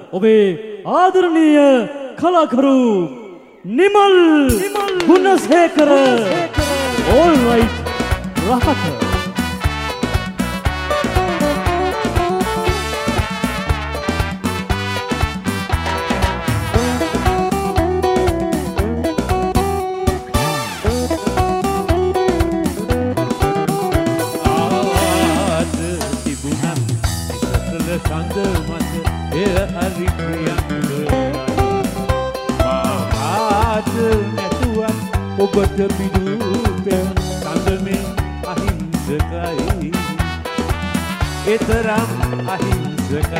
ඔබේ ආදරණීය කලාකරු Nimal Gunasekara all right රහත ඔබට පිදුපෙන් සඳමෙන් අහිංසකයි එතරම් අහිංසකයි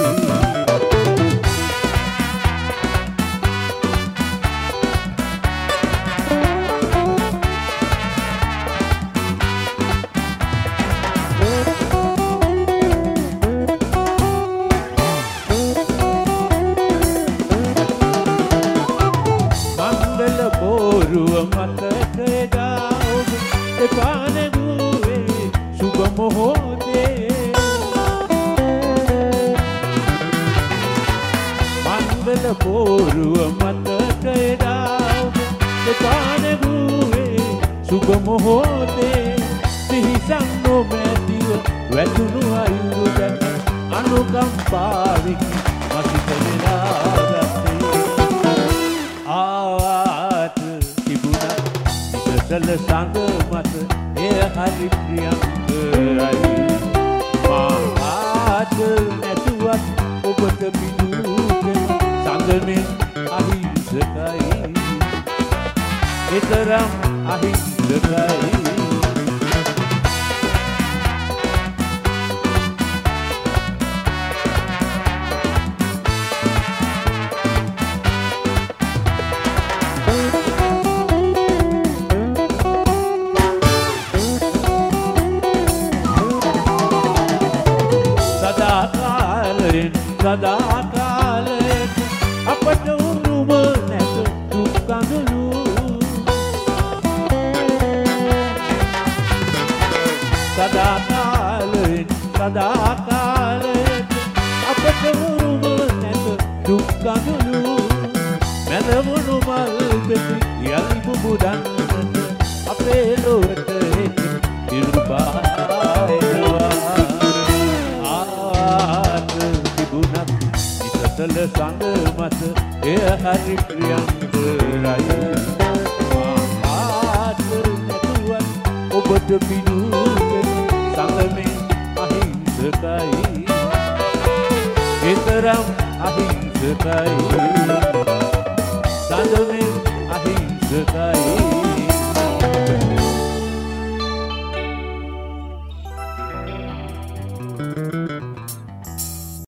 පෝරුව මතකයදාව දෙපානෙගුවේ සුබ මොහොතේ සිහිසන් නොමැතිව වැටුණු අයුරු දැක අනුකම්පාවෙකි මසිත වෙලාගත්තේ ආවාට තිබුණා ඉසසල සඳ මත එය හරි ප්‍රියංකරයි මාහාට නැතුවත් ඔබට පිදුපෙන් සඳමෙන් අහිංසකයි එතරම් අහිංසකයි සදාකාලෙන් අපට උරුම නැත දුක් කඳුළු සදාකාලෙන් අපට උරුම නැත දුක් කඳුළු මැදවුණු මල් පෙති යලි බුබුදන්නට අපේ ලොවට ඉරුබායනවා ඉසසල සඳ මත එය හරි ප්‍රියංකරයි මාහාට නැතුවත් ඔබට පිදුපෙන් සඳමෙන් අහිංසකයි එතරම් අහිංසකයි සඳමෙන් අහිංසකයි